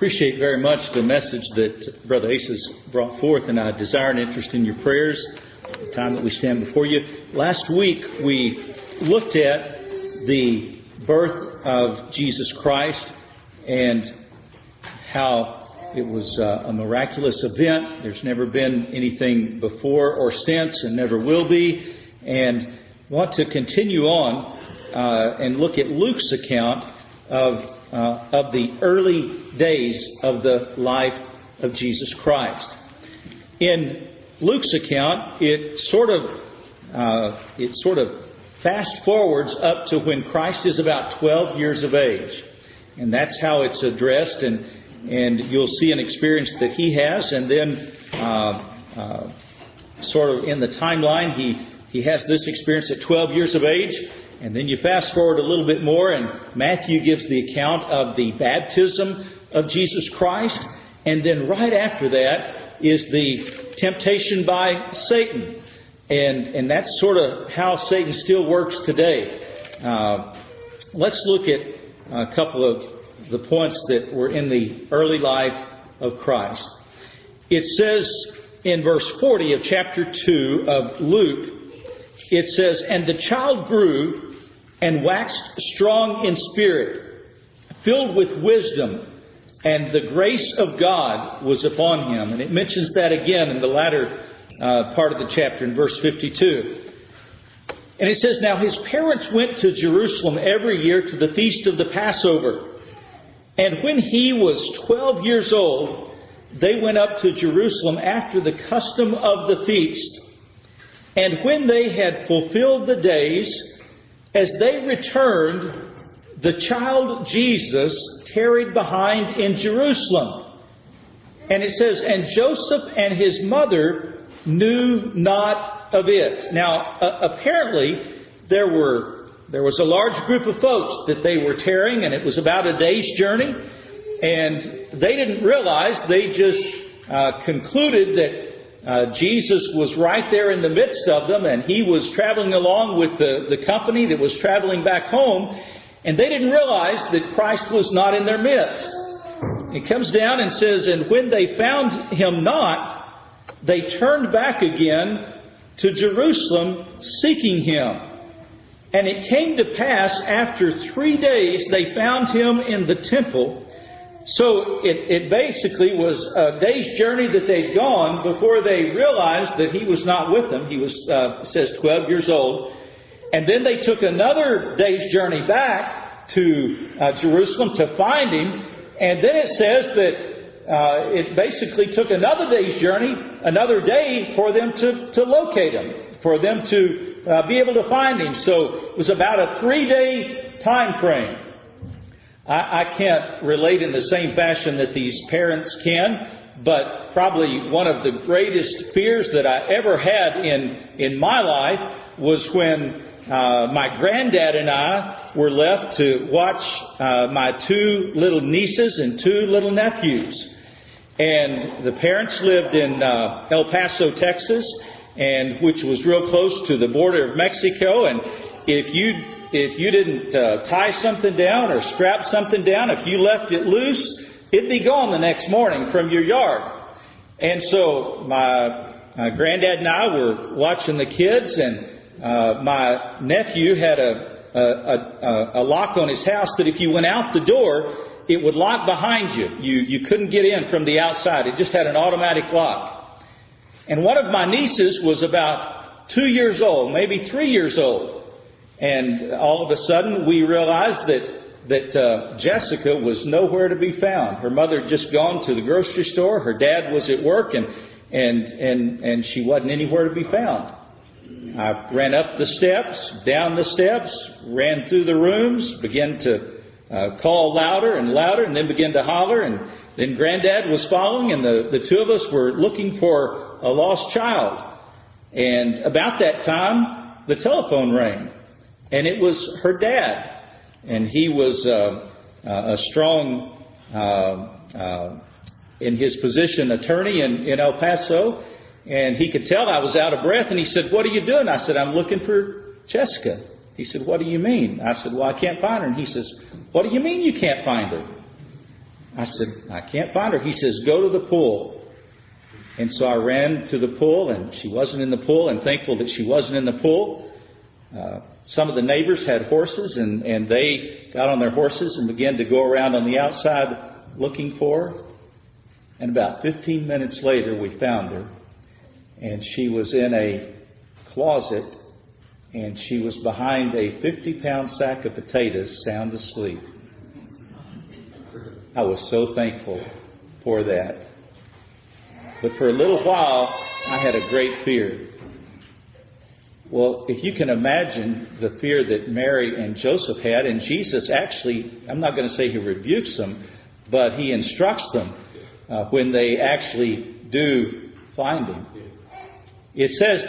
Appreciate very much the message that Brother Ace has brought forth, and I desire an interest in your prayers the time that we stand before you. Last week we looked at the birth of Jesus Christ and how it was a miraculous event. There's never been anything before or since, and never will be. And want to continue on and look at Luke's account of the early days of the life of Jesus Christ. In Luke's account, it sort of fast forwards up to when Christ is about 12 years of age, and that's how it's addressed. And you'll see an experience that he has, and then sort of in the timeline, he has this experience at 12 years of age. And then you fast forward a little bit more, and Matthew gives the account of the baptism of Jesus Christ. And then right after that is the temptation by Satan. And that's sort of how Satan still works today. Let's look at a couple of the points that were in the early life of Christ. It says in verse 40 of chapter 2 of Luke, it says, "And the child grew and waxed strong in spirit, filled with wisdom, and the grace of God was upon him." And it mentions that again in the latter part of the chapter in verse 52. And it says, "Now his parents went to Jerusalem every year to the feast of the Passover. And when he was 12 years old, they went up to Jerusalem after the custom of the feast. And when they had fulfilled the days, as they returned, the child Jesus tarried behind in Jerusalem." And it says, "And Joseph and his mother knew not of it." Now, apparently, there was a large group of folks that they were tarrying, and it was about a day's journey. And they didn't realize, they just concluded that Jesus was right there in the midst of them, and he was traveling along with the company that was traveling back home, and they didn't realize that Christ was not in their midst. It comes down and says, "And when they found him not, they turned back again to Jerusalem seeking him. And it came to pass after 3 days they found him in the temple." So it basically was a day's journey that they'd gone before they realized that he was not with them. He was, it says, 12 years old. And then they took another day's journey back to Jerusalem to find him. And then it says that it basically took another day's journey, another day for them to locate him, for them to be able to find him. So it was about a 3-day time frame. I can't relate in the same fashion that these parents can, but probably one of the greatest fears that I ever had in my life was when my granddad and I were left to watch my 2 little nieces and 2 little nephews. And the parents lived in El Paso, Texas, and which was real close to the border of Mexico. And if you didn't tie something down or strap something down, if you left it loose, it'd be gone the next morning from your yard. And so my granddad and I were watching the kids, and my nephew had a lock on his house that if you went out the door, it would lock behind you. You couldn't get in from the outside. It just had an automatic lock. And one of my nieces was about 2 years old, maybe 3 years old. And all of a sudden we realized that Jessica was nowhere to be found. Her mother had just gone to the grocery store. Her dad was at work, and she wasn't anywhere to be found. I ran up the steps, down the steps, ran through the rooms, began to call louder and louder, and then began to holler. And then Granddad was following, and the 2 of us were looking for a lost child. And about that time, the telephone rang. And it was her dad. And he was a strong, in his position, attorney in El Paso. And he could tell I was out of breath. And he said, "What are you doing?" I said, "I'm looking for Jessica." He said, "What do you mean?" I said, "Well, I can't find her." And he says, "What do you mean you can't find her?" I said, I can't find her. He says, go to the pool. And so I ran to the pool, and she wasn't in the pool, and thankful that she wasn't in the pool. Some of the neighbors had horses, and they got on their horses and began to go around on the outside looking for her. And about 15 minutes later, we found her. And she was in a closet, and she was behind a 50-pound sack of potatoes, sound asleep. I was so thankful for that. But for a little while, I had a great fear. Well, if you can imagine the fear that Mary and Joseph had, and Jesus actually, I'm not going to say He rebukes them, but He instructs them when they actually do find Him. It says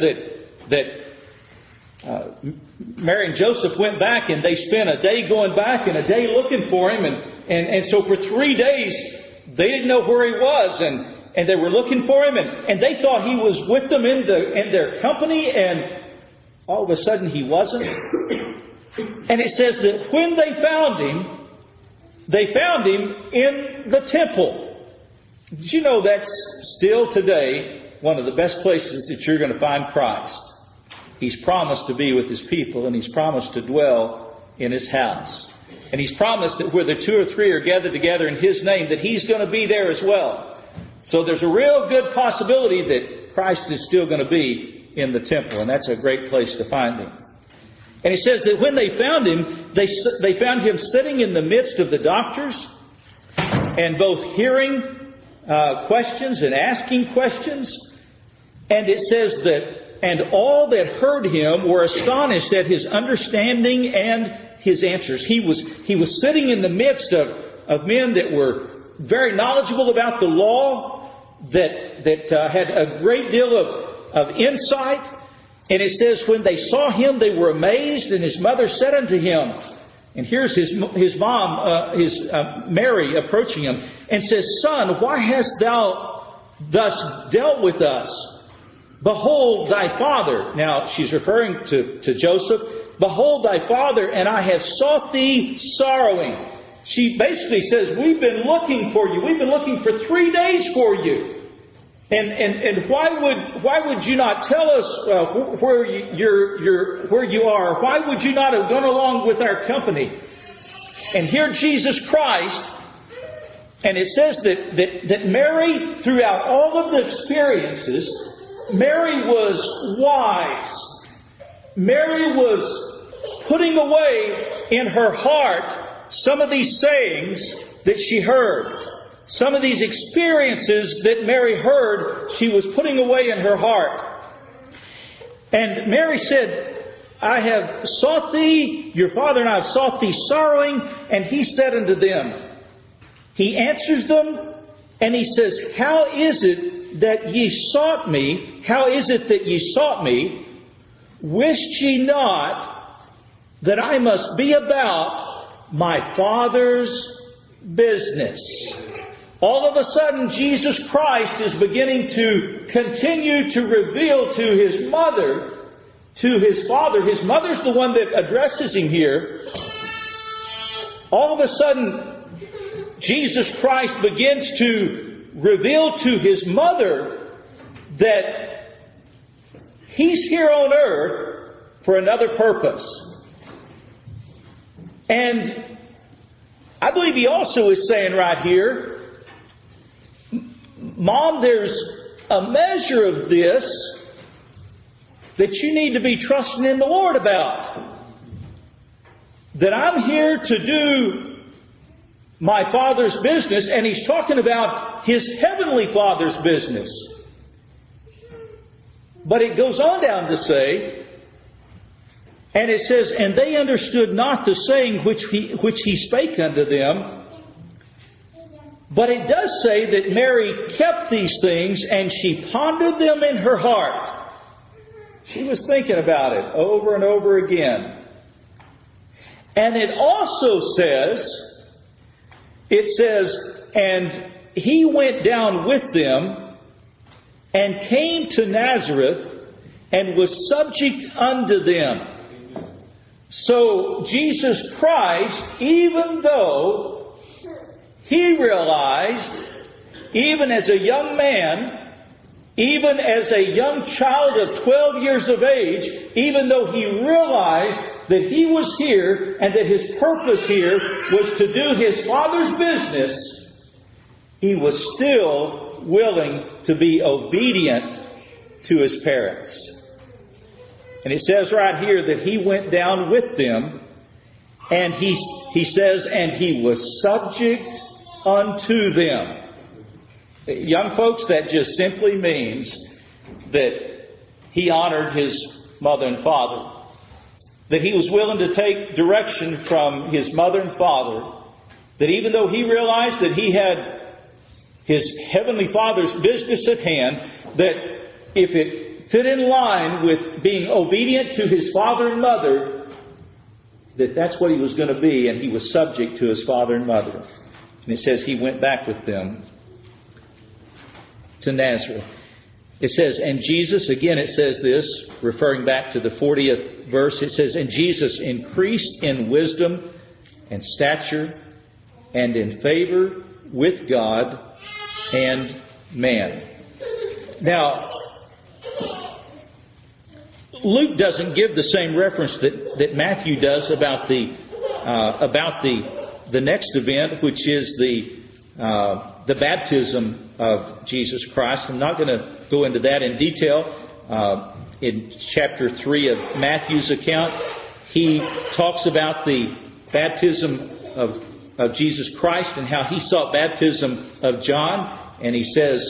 that Mary and Joseph went back, and they spent a day going back and a day looking for Him. And so for 3 days, they didn't know where He was. And they were looking for Him. And they thought He was with them in their company. And all of a sudden, He wasn't. And it says that when they found Him in the temple. Did you know that's still today one of the best places that you're going to find Christ? He's promised to be with His people, and He's promised to dwell in His house. And He's promised that where the 2 or 3 are gathered together in His name, that He's going to be there as well. So there's a real good possibility that Christ is still going to be in the temple, and that's a great place to find Him. And it says that when they found Him, they found Him sitting in the midst of the doctors, and both hearing questions and asking questions. And it says that, and all that heard Him were astonished at His understanding and His answers. He was sitting in the midst of men that were very knowledgeable about the law, that had a great deal of insight. And it says, when they saw Him, they were amazed, and His mother said unto Him, and here's his mom, Mary, approaching Him, and says, Son, why hast Thou thus dealt with us? Behold thy father. Now, she's referring to Joseph. Behold thy father, and I have sought thee sorrowing. She basically says, we've been looking for you. We've been looking for 3 days for you. And why would you not tell us where you are? Why would you not have gone along with our company? And here Jesus Christ, and it says that Mary, throughout all of the experiences, Mary was wise. Mary was putting away in her heart some of these sayings that she heard. Some of these experiences that Mary heard, she was putting away in her heart. And Mary said, I have sought thee, your father and I have sought thee sorrowing. And He said unto them, He answers them, and He says, How is it that ye sought me? How is it that ye sought me? Wist ye not that I must be about my Father's business? All of a sudden, Jesus Christ is beginning to continue to reveal to His mother, to His Father. His mother's the one that addresses Him here. All of a sudden, Jesus Christ begins to reveal to His mother that He's here on earth for another purpose. And I believe He also is saying right here, Mom, there's a measure of this that you need to be trusting in the Lord about. That I'm here to do my Father's business, and He's talking about His Heavenly Father's business. But it goes on down to say, and it says, And they understood not the saying which he spake unto them. But it does say that Mary kept these things, and she pondered them in her heart. She was thinking about it over and over again. And it also says, And He went down with them, and came to Nazareth, and was subject unto them. So Jesus Christ, even though he realized, even as a young man, even as a young child of 12 years of age, even though he realized that he was here and that his purpose here was to do his Father's business, he was still willing to be obedient to his parents. And it says right here that he went down with them, and he says, and he was subject unto them. Young folks, that just simply means that he honored his mother and father. That he was willing to take direction from his mother and father. That even though he realized that he had his Heavenly Father's business at hand, that if it fit in line with being obedient to his father and mother, that's what he was going to be, and he was subject to his father and mother. And it says he went back with them to Nazareth. It says, and Jesus, again it says this, referring back to the 40th verse, it says, and Jesus increased in wisdom and stature and in favor with God and man. Now, Luke doesn't give the same reference that Matthew does about the next event, which is the baptism of Jesus Christ. I'm not going to go into that in detail. In chapter 3 of Matthew's account, he talks about the baptism of Jesus Christ and how he sought baptism of John. And it says,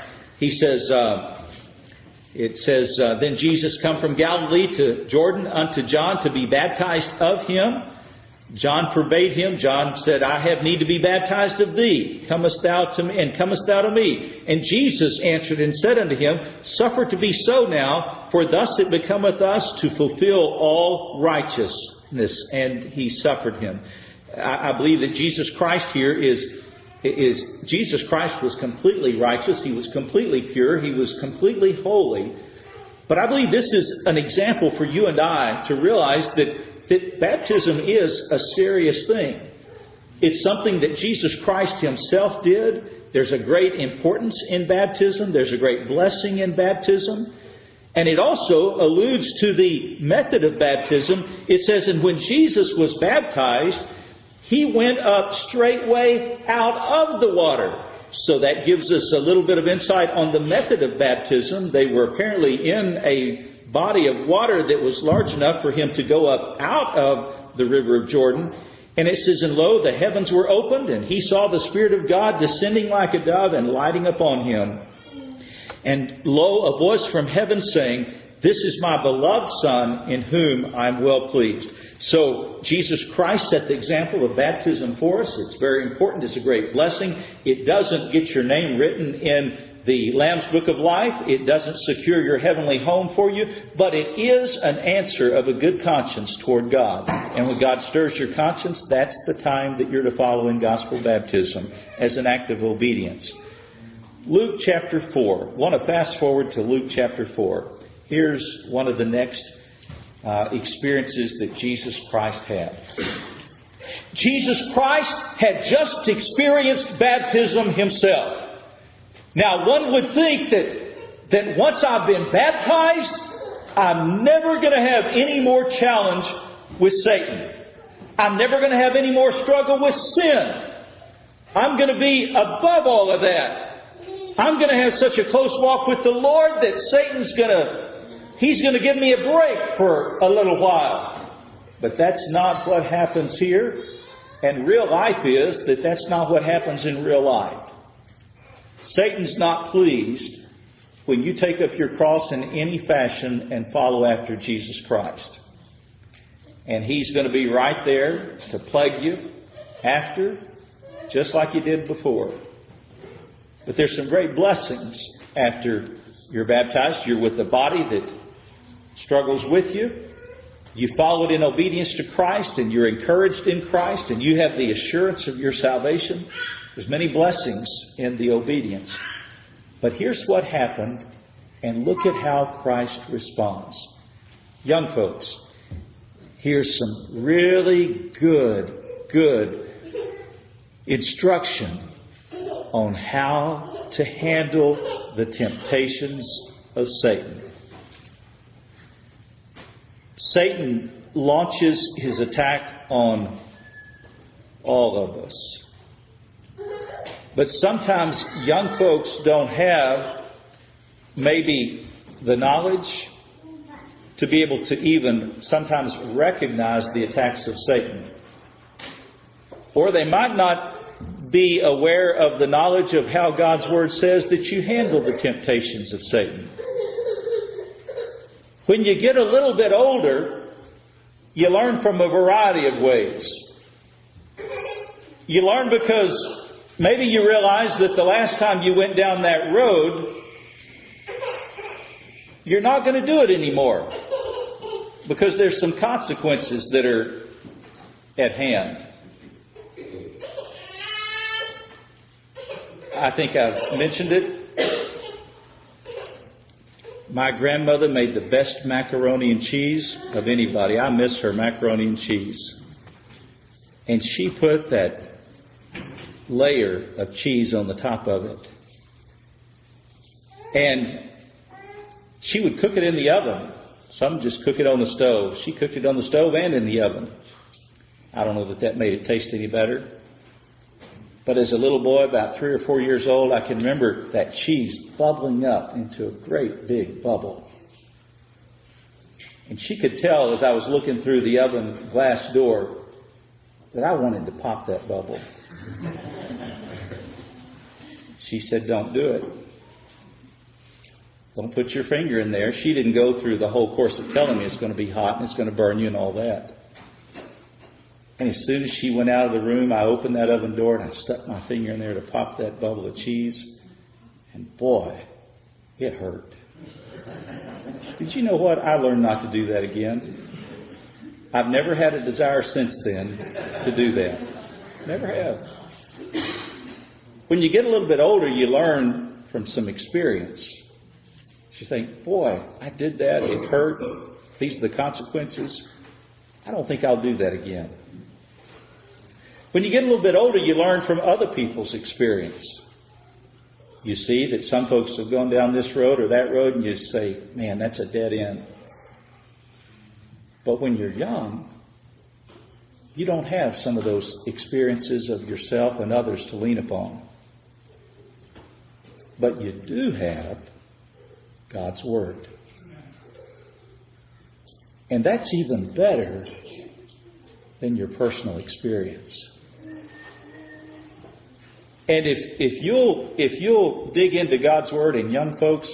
then Jesus come from Galilee to Jordan unto John to be baptized of him. John forbade him. John said, I have need to be baptized of thee. Comest thou to me, and comest thou to me? And Jesus answered and said unto him, Suffer to be so now, for thus it becometh us to fulfill all righteousness. And he suffered him. I believe that Jesus Christ here is Jesus Christ was completely righteous. He was completely pure. He was completely holy. But I believe this is an example for you and I to realize that baptism is a serious thing. It's something that Jesus Christ himself did. There's a great importance in baptism. There's a great blessing in baptism. And it also alludes to the method of baptism. It says, and when Jesus was baptized, he went up straightway out of the water. So that gives us a little bit of insight on the method of baptism. They were apparently in a body of water that was large enough for him to go up out of the river of Jordan. And it says, and lo, the heavens were opened, and he saw the Spirit of God descending like a dove and lighting upon him. And lo, a voice from heaven saying, This is my beloved Son, in whom I'm well pleased. So Jesus Christ set the example of baptism for us. It's very important. It's a great blessing. It doesn't get your name written in the Lamb's Book of Life. It doesn't secure your heavenly home for you. But it is an answer of a good conscience toward God. And when God stirs your conscience, that's the time that you're to follow in gospel baptism as an act of obedience. Luke chapter 4. I want to fast forward to Luke chapter 4. Here's one of the next experiences that Jesus Christ had. Jesus Christ had just experienced baptism himself. Now, one would think that once I've been baptized, I'm never going to have any more challenge with Satan. I'm never going to have any more struggle with sin. I'm going to be above all of that. I'm going to have such a close walk with the Lord that Satan's He's going to give me a break for a little while. But that's not what happens here. And real life is that that's not what happens in real life. Satan's not pleased when you take up your cross in any fashion and follow after Jesus Christ. And he's going to be right there to plague you after, just like he did before. But there's some great blessings after you're baptized. You're with a body that struggles with you. You followed in obedience to Christ, and you're encouraged in Christ, and you have the assurance of your salvation. There's many blessings in the obedience. But here's what happened, and look at how Christ responds. Young folks, here's some really good instruction on how to handle the temptations of Satan. Satan launches his attack on all of us. But sometimes young folks don't have maybe the knowledge to be able to even sometimes recognize the attacks of Satan. Or they might not be aware of the knowledge of how God's Word says that you handle the temptations of Satan. When you get a little bit older, you learn from a variety of ways. You learn because maybe you realize that the last time you went down that road, you're not going to do it anymore. Because there's some consequences that are at hand. I think I've mentioned it. My grandmother made the best macaroni and cheese of anybody. I miss her macaroni and cheese. And she put that layer of cheese on the top of it. And she would cook it in the oven. Some just cook it on the stove. She cooked it on the stove and in the oven. I don't know that made it taste any better. But as a little boy, about 3 or 4 years old, I can remember that cheese bubbling up into a great big bubble. And she could tell as I was looking through the oven glass door that I wanted to pop that bubble. She said, "Don't do it. Don't put your finger in there." She didn't go through the whole course of telling me it's going to be hot and it's going to burn you and all that. And as soon as she went out of the room, I opened that oven door and I stuck my finger in there to pop that bubble of cheese. And boy, it hurt. Did you know what? I learned not to do that again. I've never had a desire since then to do that. Never have. When you get a little bit older, you learn from some experience. You think, boy, I did that. It hurt. These are the consequences. I don't think I'll do that again. When you get a little bit older, you learn from other people's experience. You see that some folks have gone down this road or that road and you say, man, that's a dead end. But when you're young, you don't have some of those experiences of yourself and others to lean upon. But you do have God's Word. And that's even better than your personal experience. And if you'll dig into God's Word, and young folks,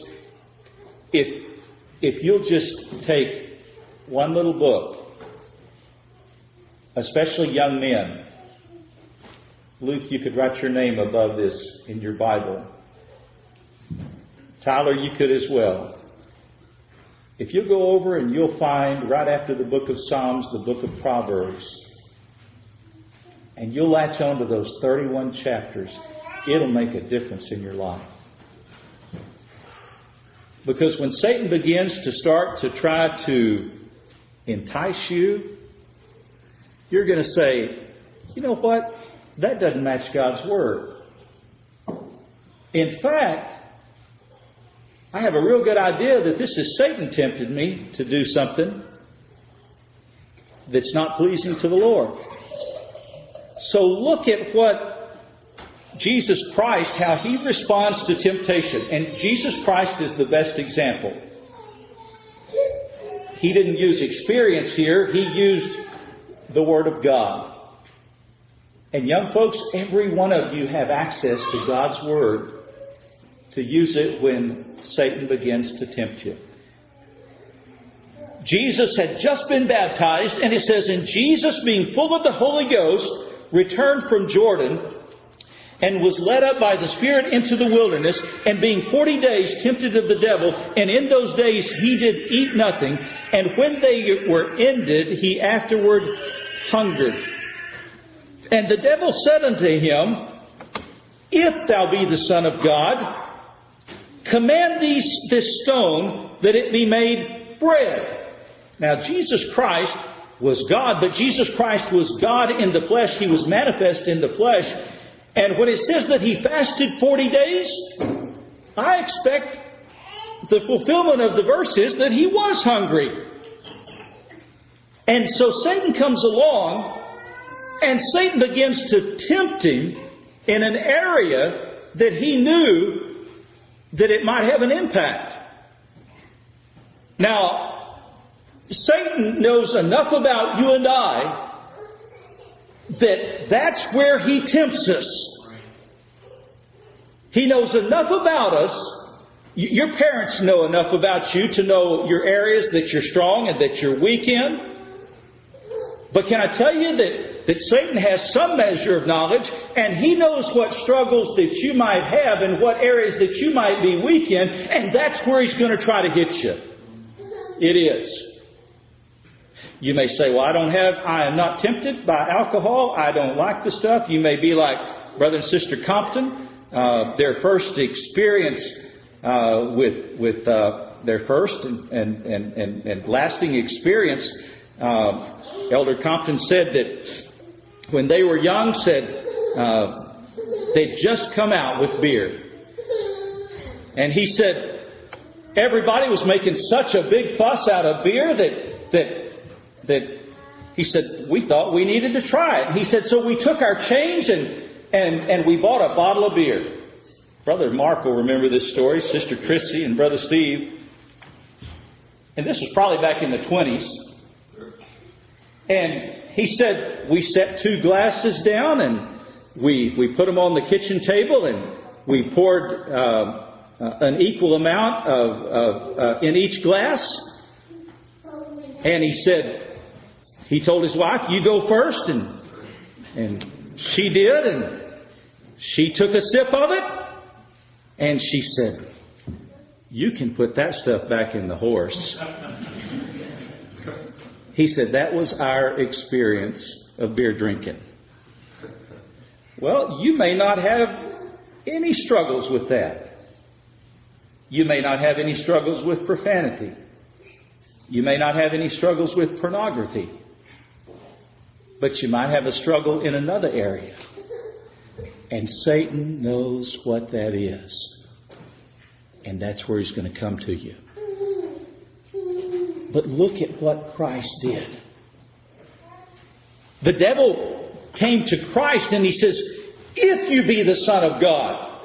if you'll just take one little book, especially young men, Luke, you could write your name above this in your Bible. Tyler, you could as well. If you go over and you'll find right after the book of Psalms, the book of Proverbs, and you'll latch on to those 31 chapters, it'll make a difference in your life. Because when Satan begins to start to try to entice you, you're going to say, you know what? That doesn't match God's Word. In fact, I have a real good idea that this is Satan tempted me to do something that's not pleasing to the Lord. So look at what Jesus Christ, how He responds to temptation. And Jesus Christ is the best example. He didn't use experience here. He used the Word of God. And young folks, every one of you have access to God's Word to use it when Satan begins to tempt you. Jesus had just been baptized, and it says, and Jesus, being full of the Holy Ghost, returned from Jordan and was led up by the Spirit into the wilderness, and being 40 days tempted of the devil, and in those days he did eat nothing, and when they were ended, he afterward hungered. And the devil said unto him, if thou be the Son of God, command this stone that it be made bread. Now, Jesus Christ was God, but Jesus Christ was God in the flesh. He was manifest in the flesh. And when it says that he fasted 40 days, I expect the fulfillment of the verse is that he was hungry. And so Satan comes along, and Satan begins to tempt him in an area that he knew that it might have an impact. Now, Satan knows enough about you and I that that's where he tempts us. He knows enough about us. Your parents know enough about you to know your areas that you're strong and that you're weak in. But can I tell you that Satan has some measure of knowledge, and he knows what struggles that you might have and what areas that you might be weak in, and that's where he's going to try to hit you. It is. You may say, well, I am not tempted by alcohol. I don't like the stuff. You may be like Brother and Sister Compton. Their first experience with their first and lasting experience, Elder Compton said that when they were young, they'd just come out with beer. And he said everybody was making such a big fuss out of beer that he said we thought we needed to try it. And he said, so we took our change and we bought a bottle of beer. Brother Mark will remember this story, Sister Chrissy and Brother Steve. And this was probably back in the 20s. And he said, we set 2 glasses down and we put them on the kitchen table and we poured an equal amount of in each glass. And he said, he told his wife, you go first. And she did. And she took a sip of it. And she said, you can put that stuff back in the horse. He said, that was our experience of beer drinking. Well, you may not have any struggles with that. You may not have any struggles with profanity. You may not have any struggles with pornography. But you might have a struggle in another area. And Satan knows what that is. And that's where he's going to come to you. But look at what Christ did. The devil came to Christ and he says, if you be the Son of God.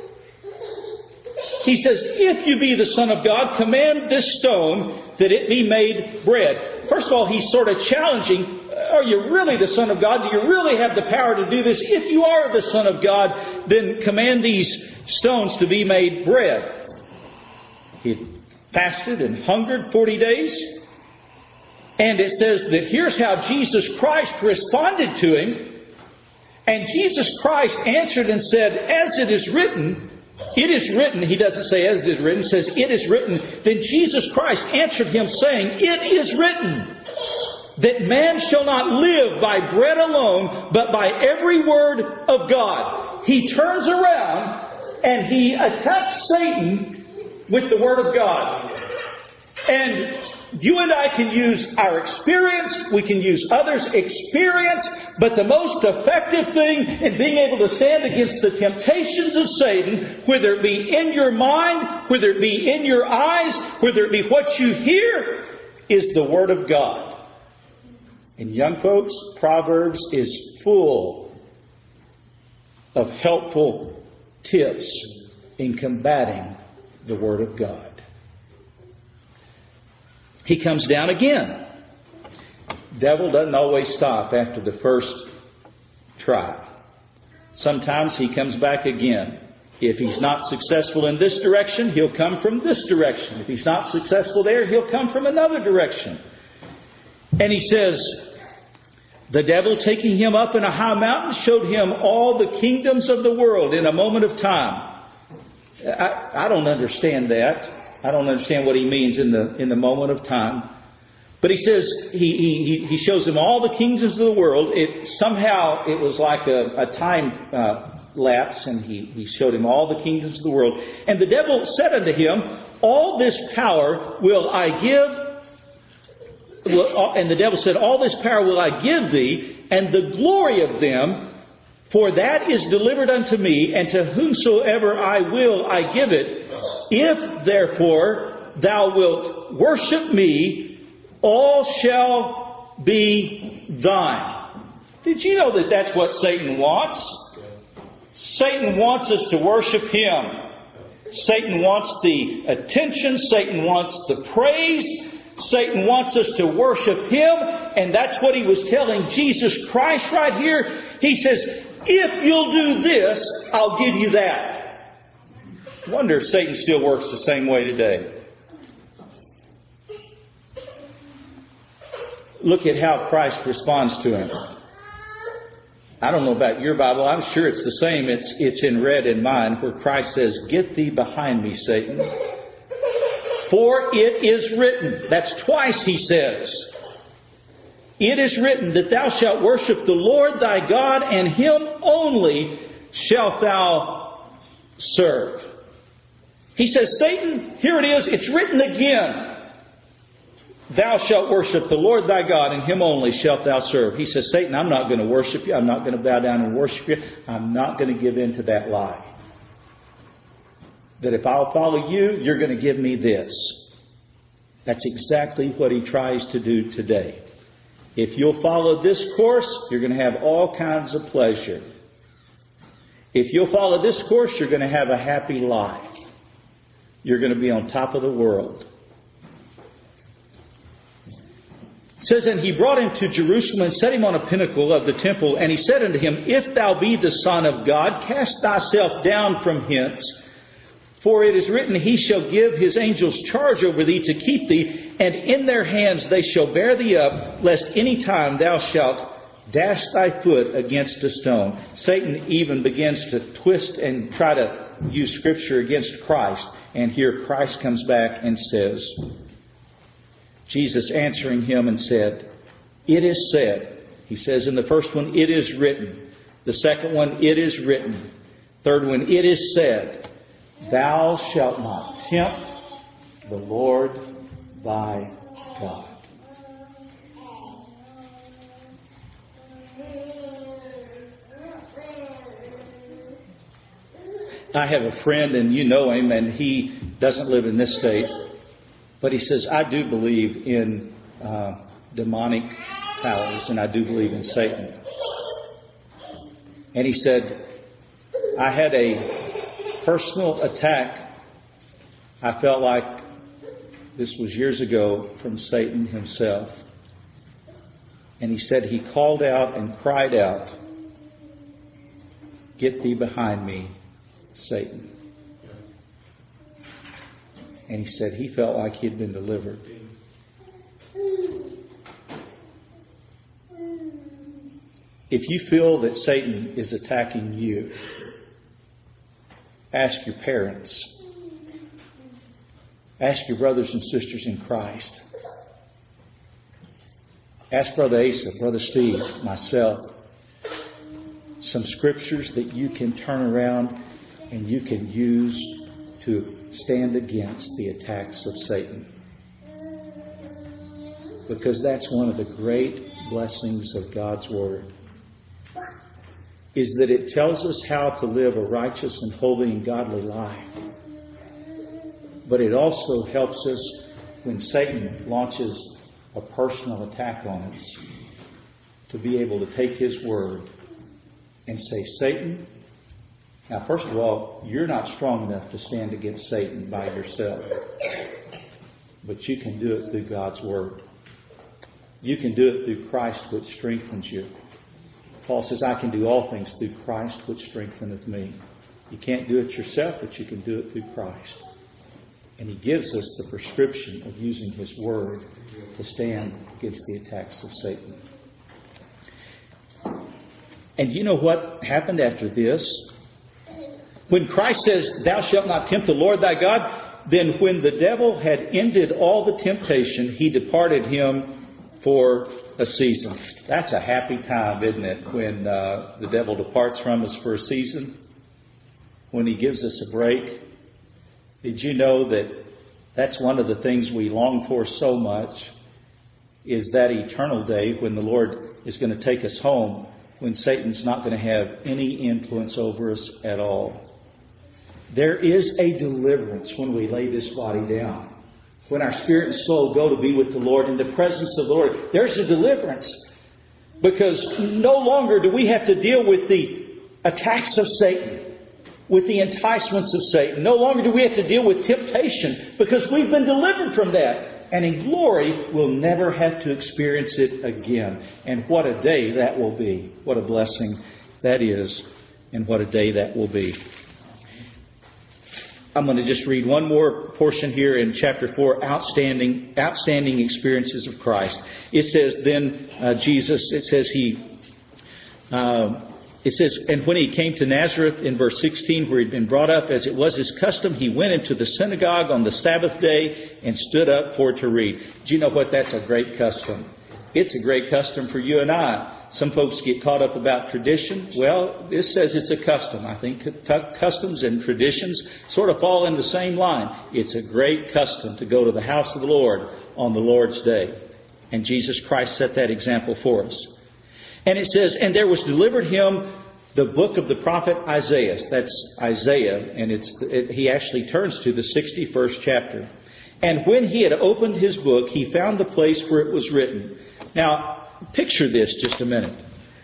He says, if you be the Son of God, command this stone that it be made bread. First of all, he's sort of challenging. Are you really the Son of God? Do you really have the power to do this? If you are the Son of God, then command these stones to be made bread. He fasted and hungered 40 days. And it says that here's how Jesus Christ responded to him. And Jesus Christ answered and said, as it is written, it is written. He doesn't say as it is written, he says it is written. Then Jesus Christ answered him saying, it is written that man shall not live by bread alone, but by every word of God. He turns around and he attacks Satan with the Word of God. And you and I can use our experience, we can use others' experience, but the most effective thing in being able to stand against the temptations of Satan, whether it be in your mind, whether it be in your eyes, whether it be what you hear, is the Word of God. And young folks, Proverbs is full of helpful tips in combating the Word of God. He comes down again. Devil doesn't always stop after the first try. Sometimes he comes back again. If he's not successful in this direction, he'll come from this direction. If he's not successful there, he'll come from another direction. And he says, the devil, taking him up in a high mountain, showed him all the kingdoms of the world in a moment of time. I don't understand that. I don't understand what he means in the moment of time. But he says he shows him all the kingdoms of the world. Somehow it was like a time lapse, and he showed him all the kingdoms of the world. And the devil said unto him, all this power will I give. And the devil said, all this power will I give thee, and the glory of them, For that is delivered unto me, and to whomsoever I will I give it. If therefore thou wilt worship me, all shall be thine. Did you know that that's what Satan wants? Satan wants us to worship him. Satan wants the attention. Satan wants the praise. Satan wants us to worship him. And that's what he was telling Jesus Christ right here. He says, if you'll do this, I'll give you that. I wonder if Satan still works the same way today. Look at how Christ responds to him. I don't know about your Bible. I'm sure it's the same. It's in red in mine, where Christ says, get thee behind me, Satan. For it is written. That's twice he says. It is written that thou shalt worship the Lord thy God, and him only shalt thou serve. He says, Satan, here it is. It's written again. Thou shalt worship the Lord thy God, and him only shalt thou serve. He says, Satan, I'm not going to worship you. I'm not going to bow down and worship you. I'm not going to give in to that lie. That if I'll follow you, you're going to give me this. That's exactly what he tries to do today. If you'll follow this course, you're going to have all kinds of pleasure. If you'll follow this course, you're going to have a happy life. You're going to be on top of the world. It says, and he brought him to Jerusalem and set him on a pinnacle of the temple. And he said unto him, if thou be the Son of God, cast thyself down from hence. For it is written, he shall give his angels charge over thee to keep thee, and in their hands they shall bear thee up, lest any time thou shalt dash thy foot against a stone. Satan even begins to twist and try to use Scripture against Christ. And here Christ comes back and says, Jesus answering him and said, it is said. He says in the first one, it is written. The second one, it is written. Third one, it is said. Thou shalt not tempt the Lord thy God. I have a friend, and you know him, and he doesn't live in this state. But he says, I do believe in demonic powers, and I do believe in Satan. And he said, I had a personal attack. I felt like this was years ago from Satan himself. And he said he called out and cried out, get thee behind me, Satan. And he said he felt like he had been delivered. If you feel that Satan is attacking you, ask your parents. Ask your brothers and sisters in Christ. Ask Brother Asa, Brother Steve, myself. Some scriptures that you can turn around and you can use to stand against the attacks of Satan. Because that's one of the great blessings of God's Word. Is that it tells us how to live a righteous and holy and godly life. But it also helps us when Satan launches a personal attack on us to be able to take his word and say, Satan, now first of all, you're not strong enough to stand against Satan by yourself. But you can do it through God's word. You can do it through Christ which strengthens you. Paul says, I can do all things through Christ which strengtheneth me. You can't do it yourself, but you can do it through Christ. And he gives us the prescription of using his word to stand against the attacks of Satan. And you know what happened after this? When Christ says, thou shalt not tempt the Lord thy God, then when the devil had ended all the temptation, he departed him for a season. That's a happy time, isn't it? When the devil departs from us for a season. When he gives us a break. Did you know that that's one of the things we long for so much? Is that eternal day when the Lord is going to take us home. when Satan's not going to have any influence over us at all. There is a deliverance when we lay this body down. When our spirit and soul go to be with the Lord in the presence of the Lord, there's a deliverance. Because no longer do we have to deal with the attacks of Satan, with the enticements of Satan. No longer do we have to deal with temptation, because we've been delivered from that. And in glory, we'll never have to experience it again. And what a day that will be. What a blessing that is. And what a day that will be. I'm going to just read one more portion here in chapter 4, outstanding experiences of Christ. It says, and when he came to Nazareth in verse 16, where he'd been brought up, as it was his custom, he went into the synagogue on the Sabbath day and stood up for to read. Do you know what? That's a great custom. It's a great custom for you and I. Some folks get caught up about tradition. Well, this says it's a custom. I think customs and traditions sort of fall in the same line. It's a great custom to go to the house of the Lord on the Lord's day. And Jesus Christ set that example for us. And it says, and there was delivered him the book of the prophet Isaiah. That's Isaiah, and he actually turns to the 61st chapter. And when he had opened his book, he found the place where it was written. Now, picture this just a minute.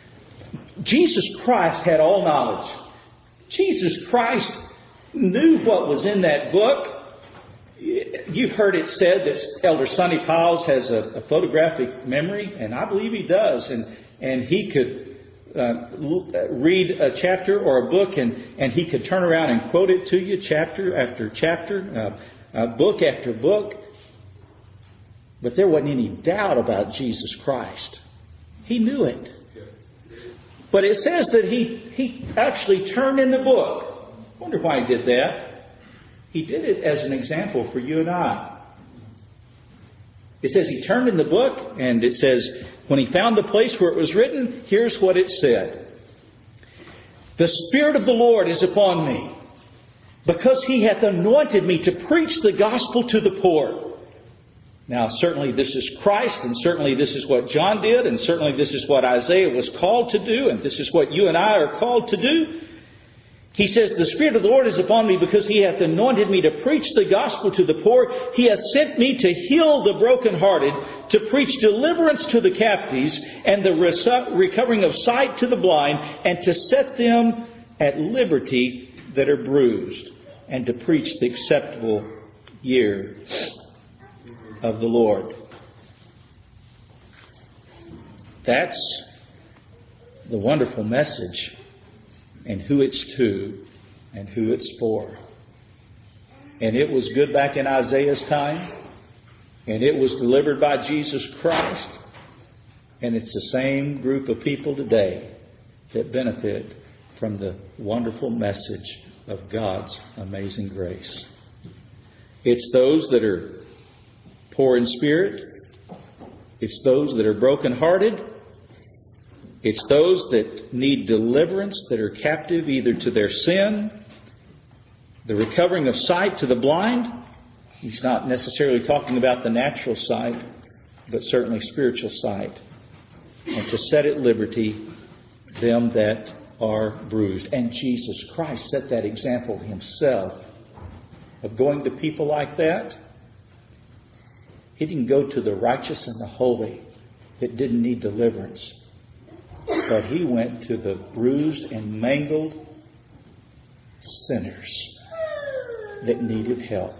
Jesus Christ had all knowledge. Jesus Christ knew what was in that book. You've heard it said that Elder Sonny Piles has a photographic memory, and I believe he does. And he could read a chapter or a book, and he could turn around and quote it to you chapter after chapter, book after book. But there wasn't any doubt about Jesus Christ. He knew it. But it says that he actually turned in the book. I wonder why he did that. He did it as an example for you and I. It says he turned in the book, and it says, when he found the place where it was written, here's what it said. The Spirit of the Lord is upon me, because he hath anointed me to preach the gospel to the poor. Now, certainly this is Christ, and certainly this is what John did, and certainly this is what Isaiah was called to do, and this is what you and I are called to do. He says, the Spirit of the Lord is upon me, because he hath anointed me to preach the gospel to the poor. He hath sent me to heal the brokenhearted, to preach deliverance to the captives, and the recovering of sight to the blind, and to set them at liberty that are bruised, and to preach the acceptable year of the Lord. That's the wonderful message, and who it's to, and who it's for. And it was good back in Isaiah's time, and it was delivered by Jesus Christ, and it's the same group of people today that benefit from the wonderful message of God's amazing grace. It's those that are poor in spirit. It's those that are brokenhearted. It's those that need deliverance, that are captive either to their sin, the recovering of sight to the blind. He's not necessarily talking about the natural sight, but certainly spiritual sight. And to set at liberty them that are bruised. And Jesus Christ set that example himself of going to people like that. He didn't go to the righteous and the holy that didn't need deliverance. But he went to the bruised and mangled sinners that needed help.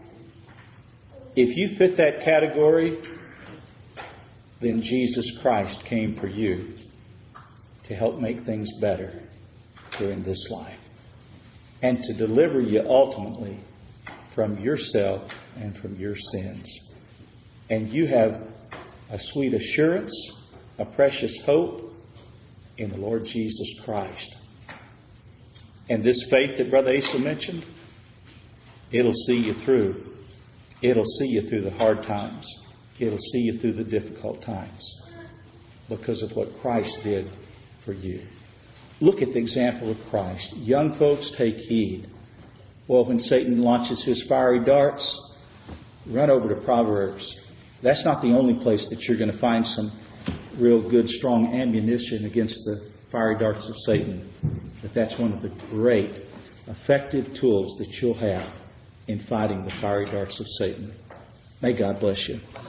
If you fit that category, then Jesus Christ came for you to help make things better during this life. And to deliver you ultimately from yourself and from your sins. And you have a sweet assurance, a precious hope in the Lord Jesus Christ. And this faith that Brother Asa mentioned, it'll see you through. It'll see you through the hard times. It'll see you through the difficult times because of what Christ did for you. Look at the example of Christ. Young folks, take heed. Well, when Satan launches his fiery darts, run over to Proverbs. That's not the only place that you're going to find some real good, strong ammunition against fiery darts of Satan, but that's one of the great, effective tools that you'll have in fighting the fiery darts of Satan. May God bless you.